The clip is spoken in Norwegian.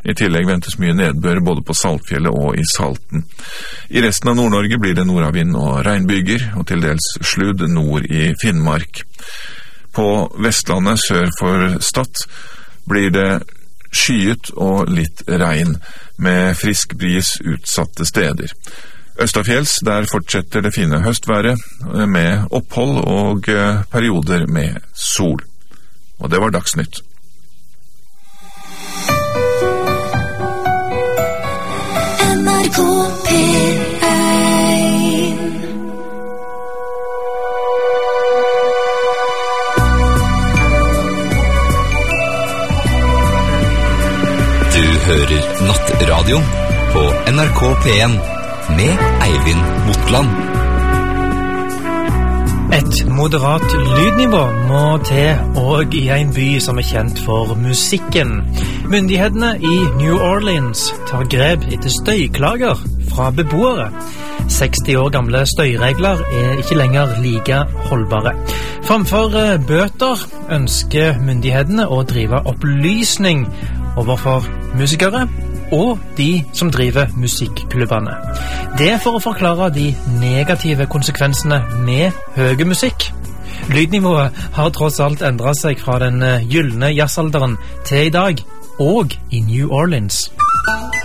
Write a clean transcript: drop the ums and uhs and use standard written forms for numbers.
I tillegg ventes mye nedbør både på Saltfjellet og i Salten. I resten av Nord-Norge blir det nordavind og regnbyger, og til dels sludd nord i Finnmark. På Vestlandet sør for Stad blir det skyet og litt regn, med frisk bris utsatte steder. Østafjells, der fortsetter det fine høstværet, med opphold og perioder med sol. Og det var Dagsnytt. NRK P1. Du hører Nattradio på NRK P1 med Eivind Motland. Et moderat lydnivå må til og i en by som kjent for musikken. Myndighetene i New Orleans tar grep etter støyklager fra beboere. 60 år gamle støyregler ikke lenger like holdbare. Framfor bøter ønsker myndighetene å drive opplysning overfor musikere og de som driver musikklubbene. Det er for å forklare de negative konsekvensene med høy musikk. Lydnivået har tross alt endret seg fra den gyllene jazzalderen til i dag, og i New Orleans.